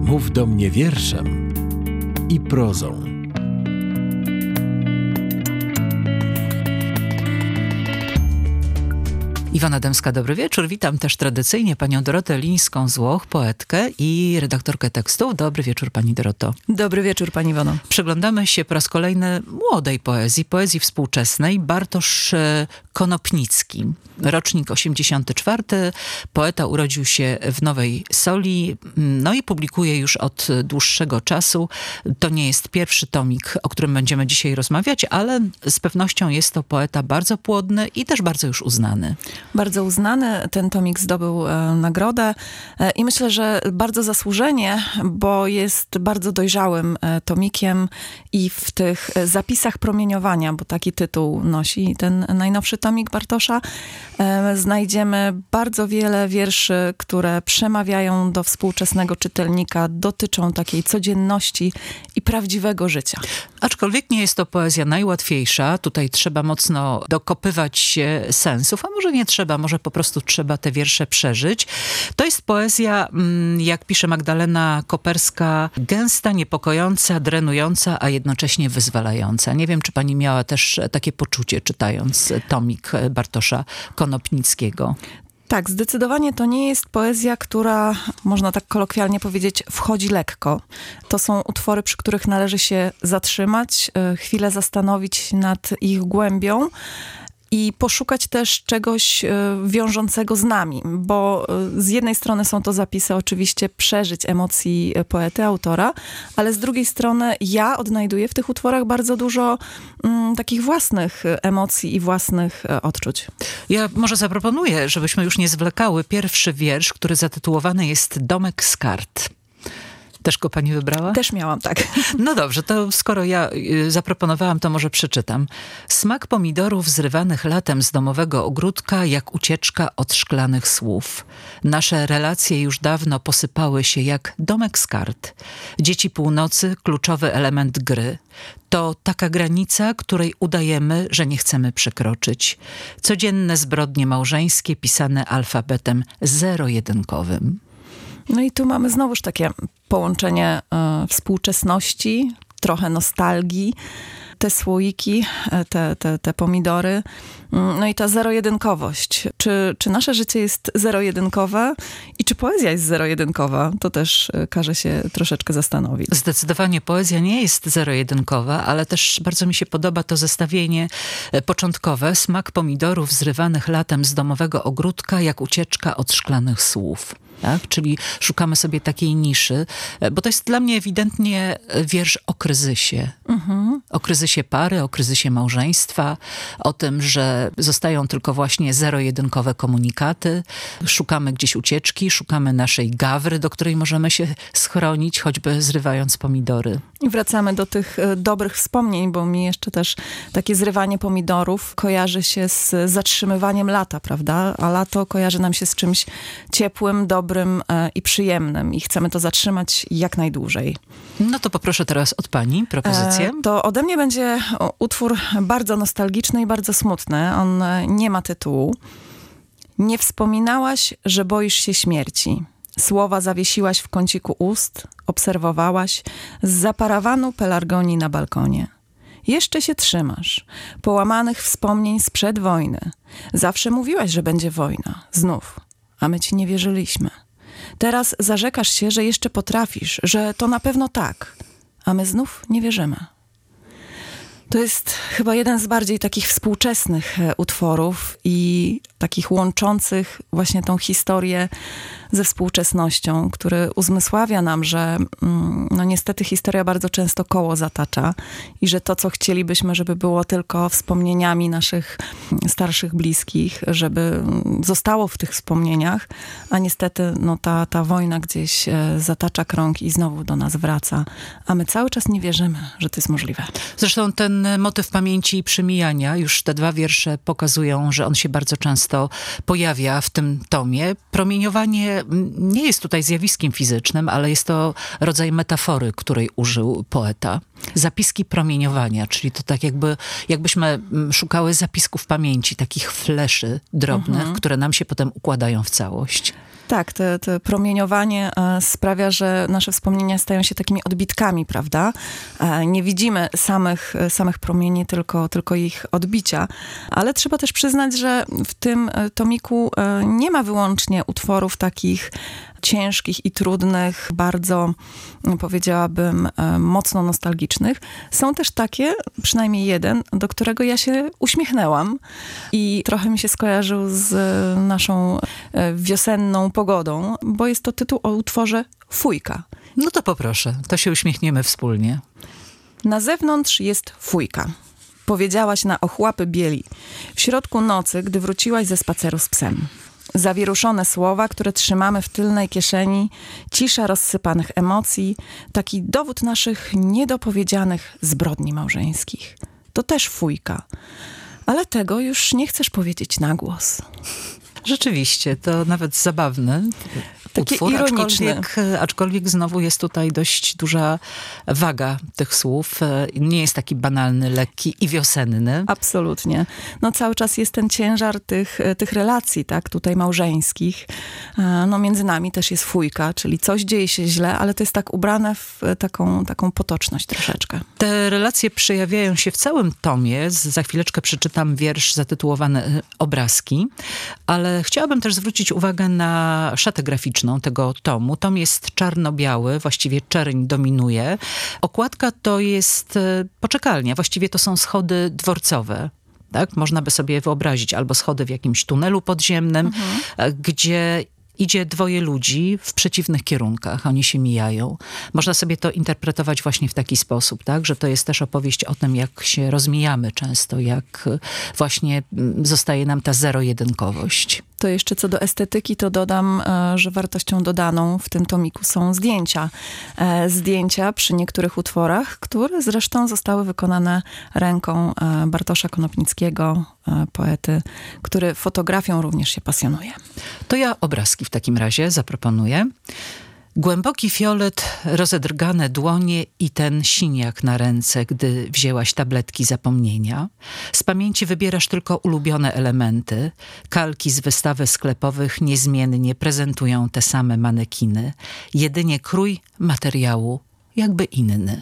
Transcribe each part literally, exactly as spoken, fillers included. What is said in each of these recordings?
Mów do mnie wierszem i prozą. Iwona Dębska, dobry wieczór. Witam też tradycyjnie panią Dorotę Lińską-Złoch, poetkę i redaktorkę tekstów. Dobry wieczór, pani Doroto. Dobry wieczór, pani Iwono. Przyglądamy się po raz kolejny młodej poezji, poezji współczesnej. Bartosz Konopnicki, rocznik osiemdziesiąty czwarty. Poeta urodził się w Nowej Soli, no i publikuje już od dłuższego czasu. To nie jest pierwszy tomik, o którym będziemy dzisiaj rozmawiać, ale z pewnością jest to poeta bardzo płodny i też bardzo już uznany. Bardzo uznany. Ten tomik zdobył e, nagrodę e, i myślę, że bardzo zasłużenie, bo jest bardzo dojrzałym e, tomikiem i w tych e, zapisach promieniowania, bo taki tytuł nosi ten najnowszy tomik Bartosza, e, znajdziemy bardzo wiele wierszy, które przemawiają do współczesnego czytelnika, dotyczą takiej codzienności i prawdziwego życia. Aczkolwiek nie jest to poezja najłatwiejsza. Tutaj trzeba mocno dokopywać się sensów, a może nie trzeba, może po prostu trzeba te wiersze przeżyć. To jest poezja, jak pisze Magdalena Koperska, gęsta, niepokojąca, drenująca, a jednocześnie wyzwalająca. Nie wiem, czy pani miała też takie poczucie, czytając tomik Bartosza Konopnickiego. Tak, zdecydowanie to nie jest poezja, która, można tak kolokwialnie powiedzieć, wchodzi lekko. To są utwory, przy których należy się zatrzymać, chwilę zastanowić nad ich głębią i poszukać też czegoś wiążącego z nami, bo z jednej strony są to zapisy oczywiście przeżyć emocji poety, autora, ale z drugiej strony ja odnajduję w tych utworach bardzo dużo mm, takich własnych emocji i własnych odczuć. Ja może zaproponuję, żebyśmy już nie zwlekały, pierwszy wiersz, który zatytułowany jest Domek z kart. Też go pani wybrała? Też miałam, tak. No dobrze, to skoro ja zaproponowałam, to może przeczytam. Smak pomidorów zrywanych latem z domowego ogródka, jak ucieczka od szklanych słów. Nasze relacje już dawno posypały się jak domek z kart. Dzieci północy, kluczowy element gry. To taka granica, której udajemy, że nie chcemy przekroczyć. Codzienne zbrodnie małżeńskie pisane alfabetem zero-jedynkowym. No i tu mamy znowuż takie połączenie y, współczesności, trochę nostalgii, te słoiki, te, te, te pomidory, no i ta zero-jedynkowość. Czy, czy nasze życie jest zero-jedynkowe i czy poezja jest zero-jedynkowa? To też każe się troszeczkę zastanowić. Zdecydowanie poezja nie jest zero-jedynkowa, ale też bardzo mi się podoba to zestawienie początkowe. Smak pomidorów zrywanych latem z domowego ogródka, jak ucieczka od szklanych słów. Tak? Czyli szukamy sobie takiej niszy, bo to jest dla mnie ewidentnie wiersz o kryzysie. Mhm. O kryzysie pary, o kryzysie małżeństwa, o tym, że zostają tylko właśnie zero-jedynkowe komunikaty. Szukamy gdzieś ucieczki, szukamy naszej gawry, do której możemy się schronić, choćby zrywając pomidory. I wracamy do tych dobrych wspomnień, bo mi jeszcze też takie zrywanie pomidorów kojarzy się z zatrzymywaniem lata, prawda? A lato kojarzy nam się z czymś ciepłym, dobrym i przyjemnym i chcemy to zatrzymać jak najdłużej. No to poproszę teraz od pani propozycję. E, to ode mnie będzie utwór bardzo nostalgiczny i bardzo smutny. On nie ma tytułu. Nie wspominałaś, że boisz się śmierci. Słowa zawiesiłaś w kąciku ust, obserwowałaś z zaparawanu pelargonii na balkonie. Jeszcze się trzymasz, połamanych wspomnień sprzed wojny. Zawsze mówiłaś, że będzie wojna. Znów. A my ci nie wierzyliśmy. Teraz zarzekasz się, że jeszcze potrafisz, że to na pewno tak. A my znów nie wierzymy. To jest chyba jeden z bardziej takich współczesnych utworów i takich łączących właśnie tą historię ze współczesnością, który uzmysławia nam, że no niestety historia bardzo często koło zatacza i że to, co chcielibyśmy, żeby było tylko wspomnieniami naszych starszych bliskich, żeby zostało w tych wspomnieniach, a niestety no, ta, ta wojna gdzieś zatacza krąg i znowu do nas wraca, a my cały czas nie wierzymy, że to jest możliwe. Zresztą ten motyw pamięci i przemijania, już te dwa wiersze pokazują, że on się bardzo często pojawia w tym tomie. Promieniowanie nie jest tutaj zjawiskiem fizycznym, ale jest to rodzaj metafory, której użył poeta. Zapiski promieniowania, czyli to tak jakby, jakbyśmy szukały zapisków pamięci, takich fleszy drobnych, mhm. które nam się potem układają w całość. Tak, to, to promieniowanie e, sprawia, że nasze wspomnienia stają się takimi odbitkami, prawda? E, nie widzimy samych, samych promieni, tylko, tylko ich odbicia. Ale trzeba też przyznać, że w tym tomiku e, nie ma wyłącznie utworów takich ciężkich i trudnych, bardzo, powiedziałabym, e, mocno nostalgicznych. Są też takie, przynajmniej jeden, do którego ja się uśmiechnęłam i trochę mi się skojarzył z naszą e, wiosenną pogodą, bo jest to tytuł o utworze Fujka. No to poproszę, to się uśmiechniemy wspólnie. Na zewnątrz jest fujka. Powiedziałaś na ochłapy bieli. W środku nocy, gdy wróciłaś ze spaceru z psem. Zawieruszone słowa, które trzymamy w tylnej kieszeni, cisza rozsypanych emocji, taki dowód naszych niedopowiedzianych zbrodni małżeńskich. To też fujka. Ale tego już nie chcesz powiedzieć na głos. Rzeczywiście, to nawet zabawne. Takie utwór, ironiczne. aczkolwiek, aczkolwiek znowu jest tutaj dość duża waga tych słów. Nie jest taki banalny, lekki i wiosenny. Absolutnie. No cały czas jest ten ciężar tych, tych relacji, tak, tutaj małżeńskich. No między nami też jest fujka, czyli coś dzieje się źle, ale to jest tak ubrane w taką, taką potoczność troszeczkę. Te relacje przejawiają się w całym tomie. Za chwileczkę przeczytam wiersz zatytułowany Obrazki, ale chciałabym też zwrócić uwagę na szatę graficzną tego tomu. Tom jest czarno-biały, właściwie czerń dominuje. Okładka to jest poczekalnia, właściwie to są schody dworcowe. Tak? Można by sobie wyobrazić albo schody w jakimś tunelu podziemnym, mhm. gdzie idzie dwoje ludzi w przeciwnych kierunkach. Oni się mijają. Można sobie to interpretować właśnie w taki sposób, tak? Że to jest też opowieść o tym, jak się rozmijamy często, jak właśnie zostaje nam ta zero-jedynkowość. To jeszcze co do estetyki, to dodam, że wartością dodaną w tym tomiku są zdjęcia. Zdjęcia przy niektórych utworach, które zresztą zostały wykonane ręką Bartosza Konopnickiego, poety, który fotografią również się pasjonuje. To ja obrazki w takim razie zaproponuję. Głęboki fiolet, rozedrgane dłonie i ten siniak na ręce, gdy wzięłaś tabletki zapomnienia. Z pamięci wybierasz tylko ulubione elementy. Kalki z wystawy sklepowych niezmiennie prezentują te same manekiny. Jedynie krój materiału jakby inny.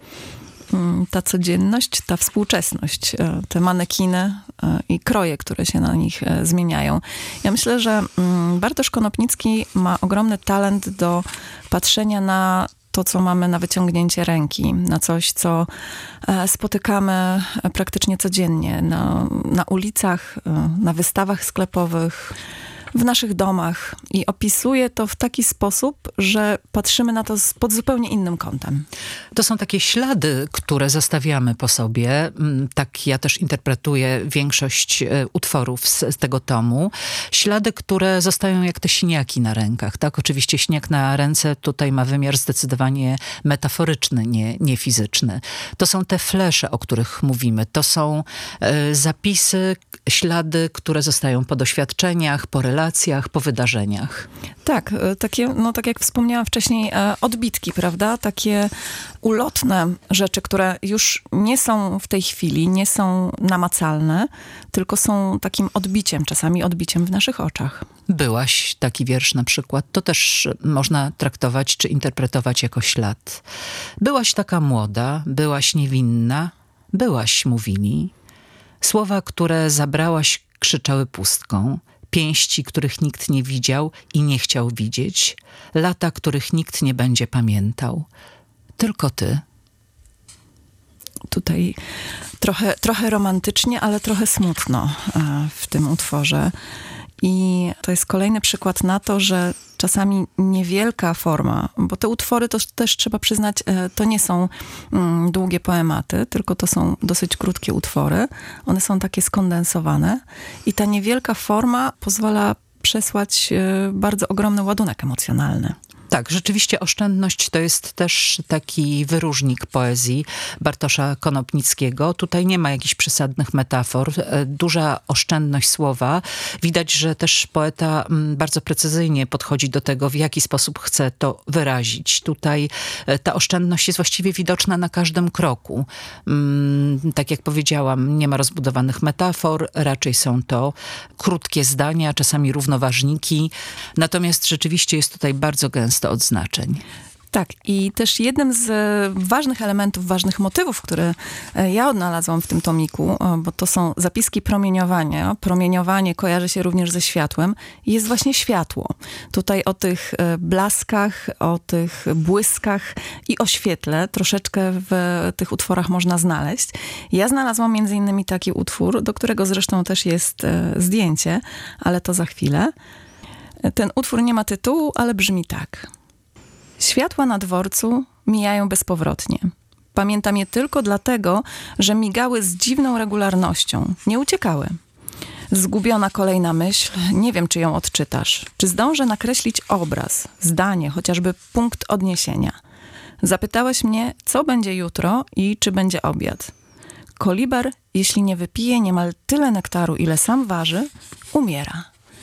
Ta codzienność, ta współczesność, te manekiny i kroje, które się na nich zmieniają. Ja myślę, że Bartosz Konopnicki ma ogromny talent do patrzenia na to, co mamy na wyciągnięcie ręki, na coś, co spotykamy praktycznie codziennie na, na ulicach, na wystawach sklepowych, w naszych domach i opisuje to w taki sposób, że patrzymy na to pod zupełnie innym kątem. To są takie ślady, które zostawiamy po sobie. Tak ja też interpretuję większość utworów z, z tego tomu. Ślady, które zostają jak te siniaki na rękach. Tak, oczywiście siniak na ręce tutaj ma wymiar zdecydowanie metaforyczny, nie, nie fizyczny. To są te flesze, o których mówimy. To są e, zapisy, ślady, które zostają po doświadczeniach, po relacjach, po wydarzeniach. Tak, takie, no tak jak wspomniałam wcześniej, odbitki, prawda? Takie ulotne rzeczy, które już nie są w tej chwili, nie są namacalne, tylko są takim odbiciem, czasami odbiciem w naszych oczach. Byłaś, taki wiersz na przykład, to też można traktować czy interpretować jako ślad. Byłaś taka młoda, byłaś niewinna, byłaś, mówili. Słowa, które zabrałaś, krzyczały pustką. Pięści, których nikt nie widział i nie chciał widzieć. Lata, których nikt nie będzie pamiętał. Tylko ty. Tutaj trochę, trochę romantycznie, ale trochę smutno w tym utworze. I to jest kolejny przykład na to, że czasami niewielka forma, bo te utwory to też trzeba przyznać, to nie są mm, długie poematy, tylko to są dosyć krótkie utwory. One są takie skondensowane i ta niewielka forma pozwala przesłać bardzo ogromny ładunek emocjonalny. Tak, rzeczywiście oszczędność to jest też taki wyróżnik poezji Bartosza Konopnickiego. Tutaj nie ma jakichś przesadnych metafor, duża oszczędność słowa. Widać, że też poeta bardzo precyzyjnie podchodzi do tego, w jaki sposób chce to wyrazić. Tutaj ta oszczędność jest właściwie widoczna na każdym kroku. Tak jak powiedziałam, nie ma rozbudowanych metafor, raczej są to krótkie zdania, czasami równoważniki. Natomiast rzeczywiście jest tutaj bardzo gęsto odznaczeń. Tak, i też jednym z ważnych elementów, ważnych motywów, które ja odnalazłam w tym tomiku, bo to są zapiski promieniowania. Promieniowanie kojarzy się również ze światłem i jest właśnie światło. Tutaj o tych blaskach, o tych błyskach i o świetle troszeczkę w tych utworach można znaleźć. Ja znalazłam między innymi taki utwór, do którego zresztą też jest zdjęcie, ale to za chwilę. Ten utwór nie ma tytułu, ale brzmi tak. Światła na dworcu mijają bezpowrotnie. Pamiętam je tylko dlatego, że migały z dziwną regularnością. Nie uciekały. Zgubiona kolejna myśl, nie wiem, czy ją odczytasz. Czy zdążę nakreślić obraz, zdanie, chociażby punkt odniesienia. Zapytałeś mnie, co będzie jutro i czy będzie obiad. Koliber, jeśli nie wypije niemal tyle nektaru, ile sam waży, umiera.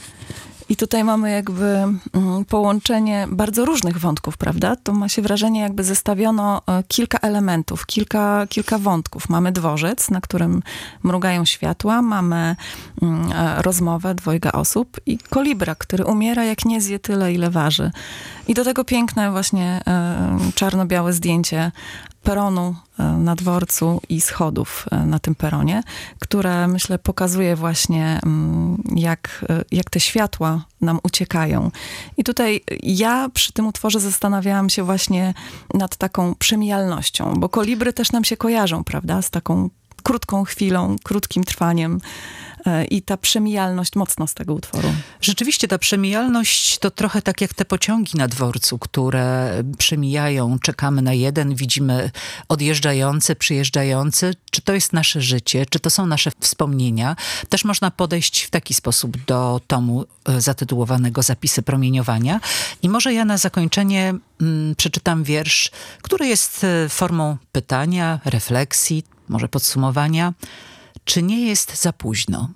I tutaj mamy jakby mm, połączenie bardzo różnych wątków, prawda? To ma się wrażenie, jakby zestawiono e, kilka elementów, kilka, kilka wątków. Mamy dworzec, na którym mrugają światła, mamy mm, e, rozmowę dwojga osób i kolibra, który umiera, jak nie zje tyle, ile waży. I do tego piękne właśnie e, czarno-białe zdjęcie peronu na dworcu i schodów na tym peronie, które, myślę, pokazuje właśnie, jak, jak te światła nam uciekają. I tutaj ja przy tym utworze zastanawiałam się właśnie nad taką przemijalnością, bo kolibry też nam się kojarzą, prawda, z taką krótką chwilą, krótkim trwaniem. I ta przemijalność mocno z tego utworu. Rzeczywiście ta przemijalność to trochę tak jak te pociągi na dworcu, które przemijają, czekamy na jeden, widzimy odjeżdżający, przyjeżdżający. Czy to jest nasze życie, czy to są nasze wspomnienia? Też można podejść w taki sposób do tomu zatytułowanego Zapisy promieniowania. I może ja na zakończenie mm, przeczytam wiersz, który jest formą pytania, refleksji, może podsumowania. Czy nie jest za późno?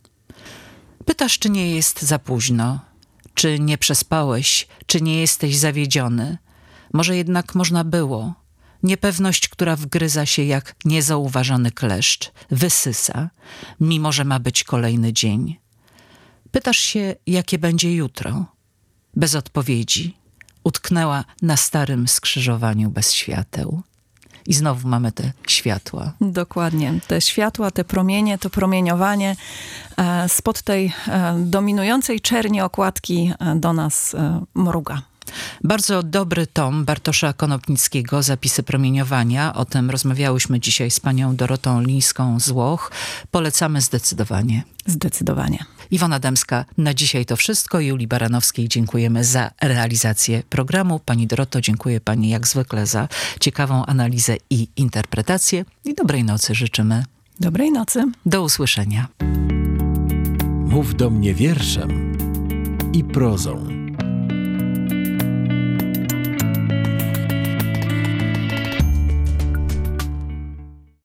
Pytasz, czy nie jest za późno? Czy nie przespałeś? Czy nie jesteś zawiedziony? Może jednak można było. Niepewność, która wgryza się jak niezauważony kleszcz, wysysa, mimo że ma być kolejny dzień. Pytasz się, jakie będzie jutro? Bez odpowiedzi. Utknęła na starym skrzyżowaniu bez świateł. I znowu mamy te światła. Dokładnie. Te światła, te promienie, to promieniowanie e, spod tej e, dominującej czerni okładki e, do nas e, mruga. Bardzo dobry tom Bartosza Konopnickiego, Zapisy promieniowania. O tym rozmawiałyśmy dzisiaj z panią Dorotą Lińską z Łoch. Polecamy zdecydowanie. Zdecydowanie. Iwona Dębska, na dzisiaj to wszystko. Julii Baranowskiej dziękujemy za realizację programu. Pani Doroto, dziękuję pani jak zwykle za ciekawą analizę i interpretację. I dobrej nocy życzymy. Dobrej nocy. Do usłyszenia. Mów do mnie wierszem i prozą.